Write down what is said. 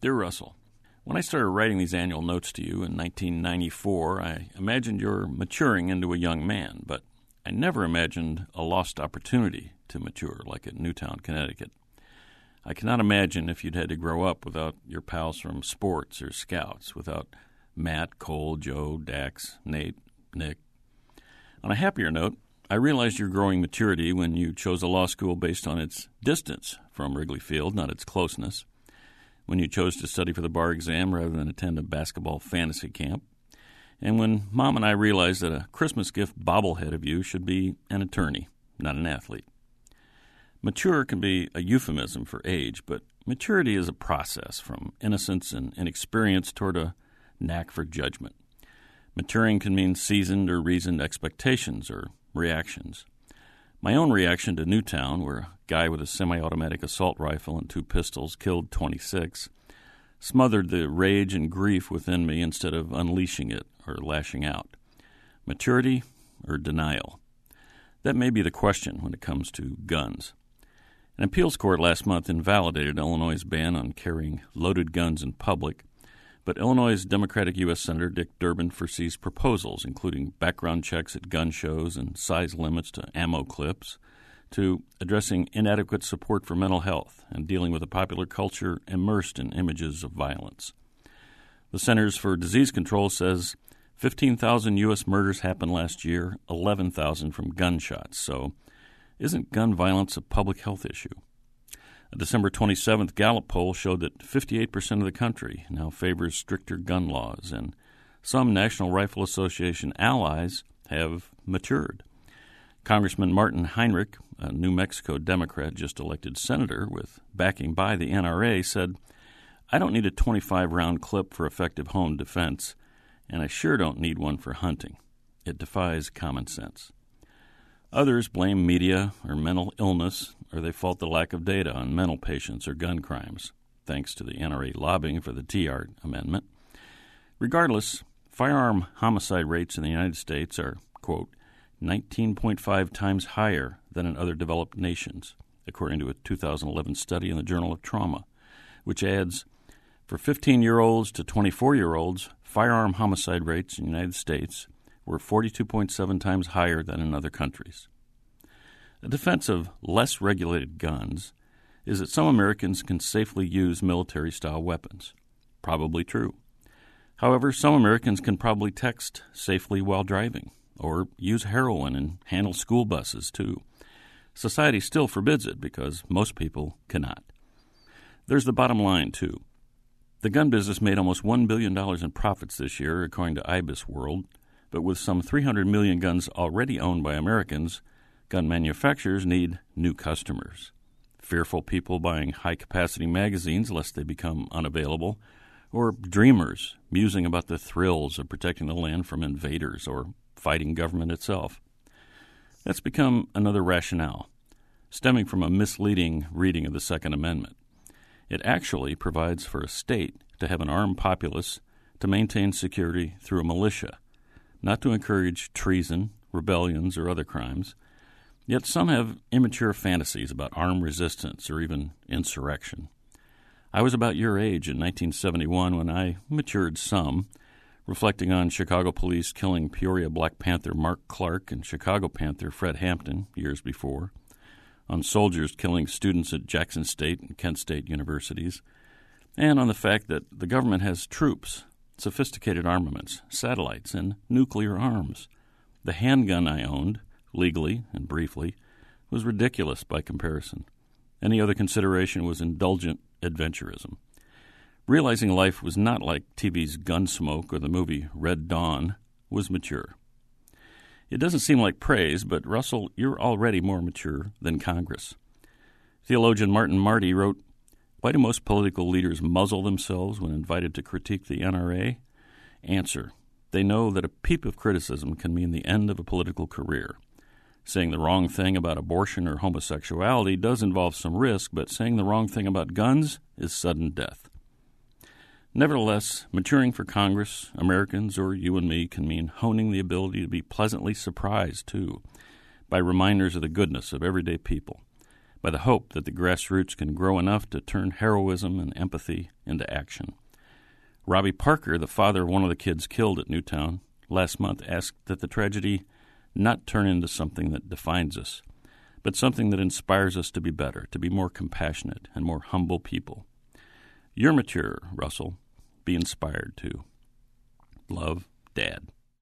Dear Russell, when I started writing these annual notes to you in 1994, I imagined you're maturing into a young man, but I never imagined a lost opportunity to mature, like at Newtown, Connecticut. I cannot imagine if you'd had to grow up without your pals from sports or scouts, without Matt, Cole, Joe, Dax, Nate, Nick. On a happier note, I realized your growing maturity when you chose a law school based on its distance from Wrigley Field, not its closeness, when you chose to study for the bar exam rather than attend a basketball fantasy camp, and when Mom and I realized that a Christmas gift bobblehead of you should be an attorney, not an athlete. Mature can be a euphemism for age, but maturity is a process from innocence and inexperience toward a knack for judgment. Maturing can mean seasoned or reasoned expectations or reactions. My own reaction to Newtown, where a guy with a semi-automatic assault rifle and 2 pistols killed 26, smothered the rage and grief within me instead of unleashing it or lashing out. Maturity or denial? That may be the question when it comes to guns. An appeals court last month invalidated Illinois' ban on carrying loaded guns in public, but Illinois' Democratic U.S. Senator Dick Durbin foresees proposals, including background checks at gun shows and size limits to ammo clips, to addressing inadequate support for mental health and dealing with a popular culture immersed in images of violence. The Centers for Disease Control says 15,000 U.S. murders happened last year, 11,000 from gunshots. So isn't gun violence a public health issue? A December 27th Gallup poll showed that 58% of the country now favors stricter gun laws, and some National Rifle Association allies have matured. Congressman Martin Heinrich, a New Mexico Democrat just elected senator with backing by the NRA, said, "I don't need a 25-round clip for effective home defense, and I sure don't need one for hunting. It defies common sense." Others blame media or mental illness, or they fault the lack of data on mental patients or gun crimes, thanks to the NRA lobbying for the TR amendment. Regardless, firearm homicide rates in the United States are, quote, 19.5 times higher than in other developed nations, according to a 2011 study in the Journal of Trauma, which adds, for 15-year-olds to 24-year-olds, firearm homicide rates in the United States were 42.7 times higher than in other countries. A defense of less regulated guns is that some Americans can safely use military-style weapons. Probably true. However, some Americans can probably text safely while driving, or use heroin and handle school buses, too. Society still forbids it because most people cannot. There's the bottom line, too. The gun business made almost $1 billion in profits this year, according to IBIS World, but with some 300 million guns already owned by Americans, gun manufacturers need new customers. Fearful people buying high-capacity magazines lest they become unavailable, or dreamers musing about the thrills of protecting the land from invaders or fighting government itself. That's become another rationale, stemming from a misleading reading of the Second Amendment. It actually provides for a state to have an armed populace to maintain security through a militia, not to encourage treason, rebellions, or other crimes. Yet some have immature fantasies about armed resistance or even insurrection. I was about your age in 1971 when I matured some, reflecting on Chicago police killing Peoria Black Panther Mark Clark and Chicago Panther Fred Hampton years before, on soldiers killing students at Jackson State and Kent State universities, and on the fact that the government has troops, sophisticated armaments, satellites, and nuclear arms. The handgun I owned, legally and briefly, was ridiculous by comparison. Any other consideration was indulgent adventurism. Realizing life was not like TV's Gunsmoke or the movie Red Dawn was mature. It doesn't seem like praise, but Russell, you're already more mature than Congress. Theologian Martin Marty wrote, "Why do most political leaders muzzle themselves when invited to critique the NRA? Answer: they know that a peep of criticism can mean the end of a political career. Saying the wrong thing about abortion or homosexuality does involve some risk, but saying the wrong thing about guns is sudden death." Nevertheless, maturing for Congress, Americans, or you and me can mean honing the ability to be pleasantly surprised, too, by reminders of the goodness of everyday people, by the hope that the grassroots can grow enough to turn heroism and empathy into action. Robbie Parker, the father of one of the kids killed at Newtown last month, asked that the tragedy not turn into something that defines us, but something that inspires us to be better, to be more compassionate and more humble people. You're mature, Russell. Be inspired to. Love, Dad.